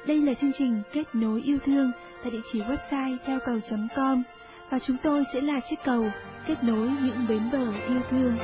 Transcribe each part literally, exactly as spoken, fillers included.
Đây là chương trình Kết nối yêu thương tại địa chỉ website theo cầu chấm com và chúng tôi sẽ là chiếc cầu kết nối những bến bờ yêu thương.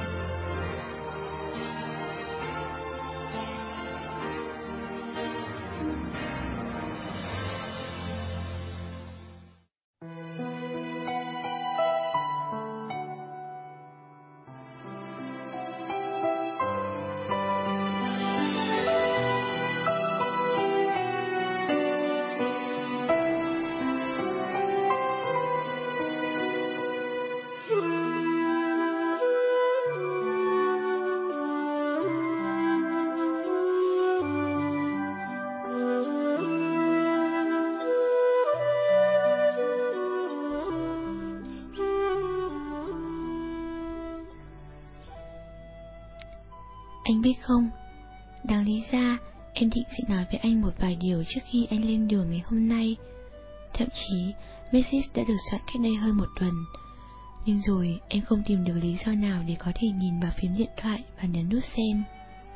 Anh biết không, đáng lý ra em định sẽ nói với anh một vài điều trước khi anh lên đường ngày hôm nay. Thậm chí message đã được soạn cách đây hơn một tuần. Nhưng rồi em không tìm được lý do nào để có thể nhìn vào phím điện thoại và nhấn nút send.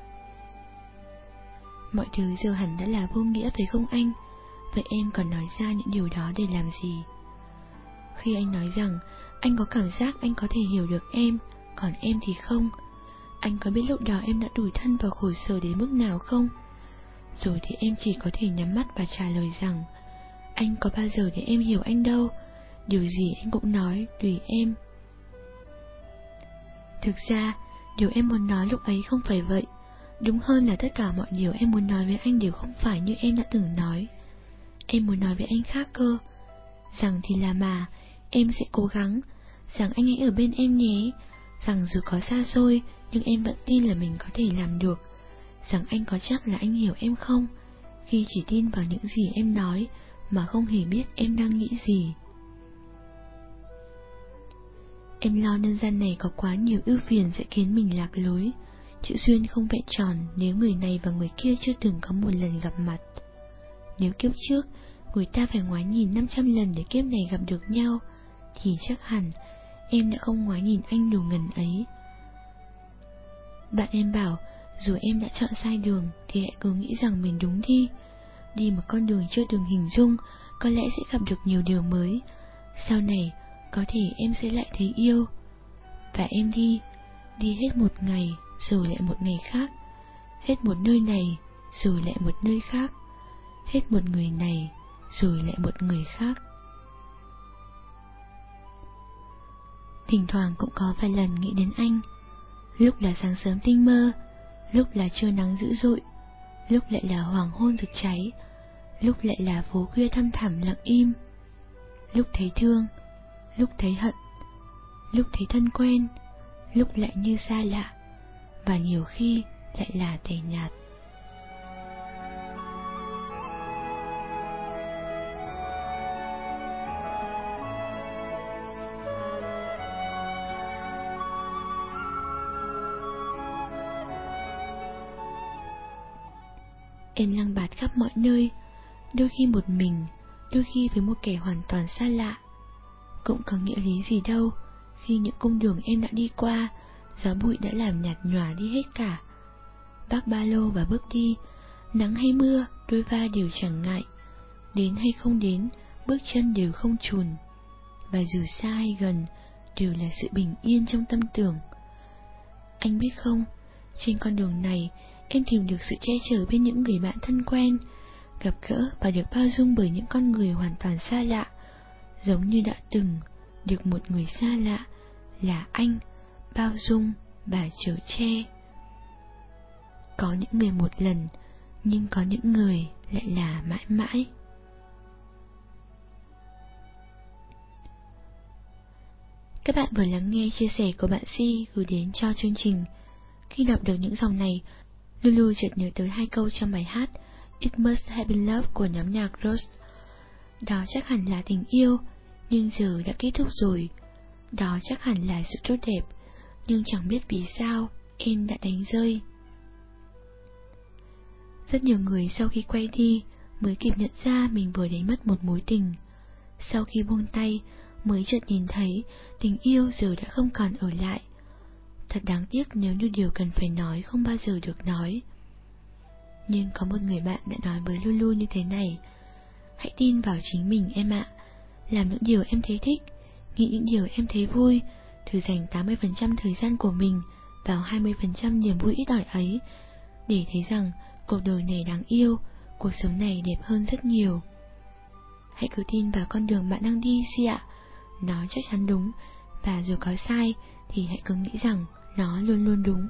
Mọi thứ giờ hẳn đã là vô nghĩa phải không anh? Vậy em còn nói ra những điều đó để làm gì? Khi anh nói rằng anh có cảm giác anh có thể hiểu được em, còn em thì không, anh có biết lúc đó em đã tủi thân và khổ sở đến mức nào không? Rồi thì em chỉ có thể nhắm mắt và trả lời rằng anh có bao giờ để em hiểu anh đâu, điều gì anh cũng nói tùy em. Thực ra, điều em muốn nói lúc ấy không phải vậy. Đúng hơn là tất cả mọi điều em muốn nói với anh đều không phải như em đã từng nói. Em muốn nói với anh khác cơ. Rằng thì là mà, em sẽ cố gắng. Rằng anh hãy ở bên em nhé. Rằng dù có xa xôi, nhưng em vẫn tin là mình có thể làm được. Rằng anh có chắc là anh hiểu em không, khi chỉ tin vào những gì em nói mà không hề biết em đang nghĩ gì. Em lo nhân gian này có quá nhiều ưu phiền sẽ khiến mình lạc lối. Chữ duyên không vẹn tròn nếu người này và người kia chưa từng có một lần gặp mặt. Nếu kiếp trước người ta phải ngoái nhìn năm trăm lần để kiếp này gặp được nhau, thì chắc hẳn em đã không ngoái nhìn anh đủ ngần ấy. Bạn em bảo dù em đã chọn sai đường thì hãy cứ nghĩ rằng mình đúng đi. Đi một con đường chưa từng hình dung, có lẽ sẽ gặp được nhiều điều mới. Sau này có thể em sẽ lại thấy yêu. Và em đi, đi hết một ngày rồi lại một ngày khác, hết một nơi này rồi lại một nơi khác, hết một người này rồi lại một người khác. Thỉnh thoảng cũng có vài lần nghĩ đến anh. Lúc là sáng sớm tinh mơ, lúc là trưa nắng dữ dội, lúc lại là hoàng hôn rực cháy, lúc lại là phố khuya thăm thẳm lặng im. Lúc thấy thương, lúc thấy hận, lúc thấy thân quen, lúc lại như xa lạ, và nhiều khi lại là tẻ nhạt. Em lang bạt khắp mọi nơi, đôi khi một mình, đôi khi với một kẻ hoàn toàn xa lạ. Cũng có nghĩa lý gì đâu khi những cung đường em đã đi qua, gió bụi đã làm nhạt nhòa đi hết cả. Vác ba lô và bước đi, nắng hay mưa, đôi va đều chẳng ngại. Đến hay không đến, bước chân đều không chùn. Và dù xa hay gần, đều là sự bình yên trong tâm tưởng. Anh biết không, trên con đường này, em tìm được sự che chở bên những người bạn thân quen, gặp gỡ và được bao dung bởi những con người hoàn toàn xa lạ, giống như đã từng được một người xa lạ là anh bao dung và chở che. Có những người một lần, nhưng có những người lại là mãi mãi. Các bạn vừa lắng nghe chia sẻ của bạn Si gửi đến cho chương trình. Khi đọc được những dòng này, Lulu chợt nhớ tới hai câu trong bài hát It Must Have Been Love của nhóm nhạc Rose. Đó chắc hẳn là tình yêu, nhưng giờ đã kết thúc rồi. Đó chắc hẳn là sự tốt đẹp, nhưng chẳng biết vì sao em đã đánh rơi. Rất nhiều người sau khi quay đi mới kịp nhận ra mình vừa đánh mất một mối tình. Sau khi buông tay mới chợt nhìn thấy tình yêu giờ đã không còn ở lại. Thật đáng tiếc nếu như điều cần phải nói không bao giờ được nói. Nhưng có một người bạn đã nói với Lulu như thế này: hãy tin vào chính mình em ạ. Làm những điều em thấy thích, nghĩ những điều em thấy vui, thử dành tám mươi phần trăm thời gian của mình vào hai mươi phần trăm niềm vui ít ỏi ấy, để thấy rằng cuộc đời này đáng yêu, cuộc sống này đẹp hơn rất nhiều. Hãy cứ tin vào con đường bạn đang đi Si ạ. Nó chắc chắn đúng, và dù có sai thì hãy cứ nghĩ rằng nó luôn luôn đúng.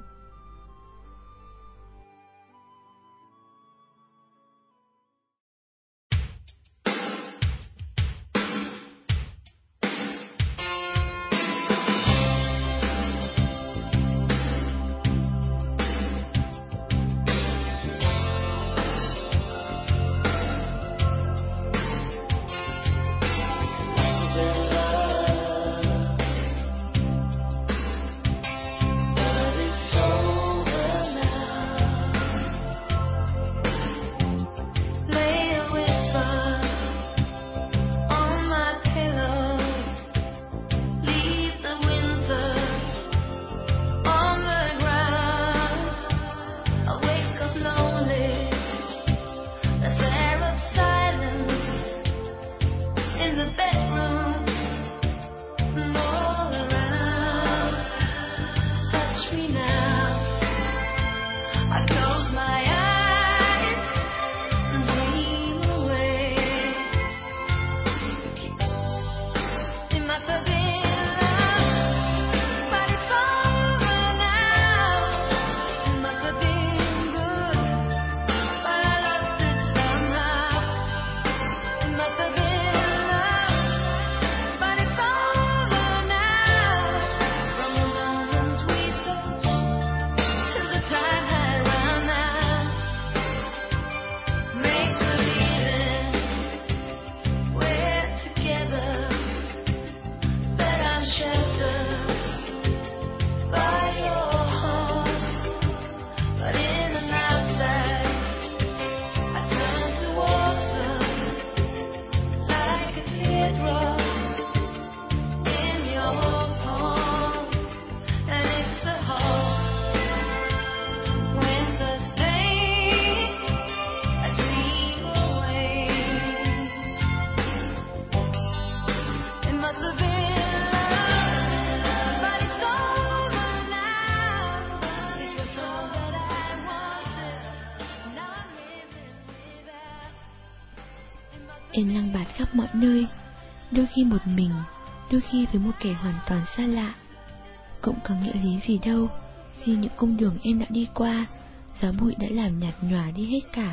Em lang bạt khắp mọi nơi, đôi khi một mình, đôi khi với một kẻ hoàn toàn xa lạ. Cũng có nghĩa lý gì đâu khi những cung đường em đã đi qua, gió bụi đã làm nhạt nhòa đi hết cả.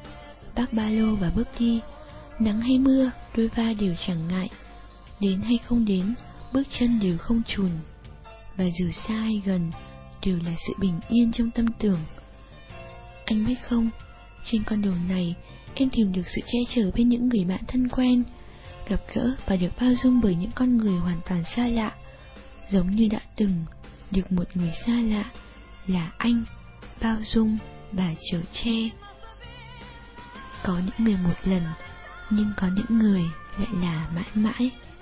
Bác ba lô và bước đi, nắng hay mưa, đôi va đều chẳng ngại. Đến hay không đến, bước chân đều không chùn. Và dù xa hay gần, đều là sự bình yên trong tâm tưởng. Anh biết không, trên con đường này, em tìm được sự che chở bên những người bạn thân quen, gặp gỡ và được bao dung bởi những con người hoàn toàn xa lạ, giống như đã từng được một người xa lạ là anh bao dung và chở che. Có những người một lần, nhưng có những người lại là mãi mãi.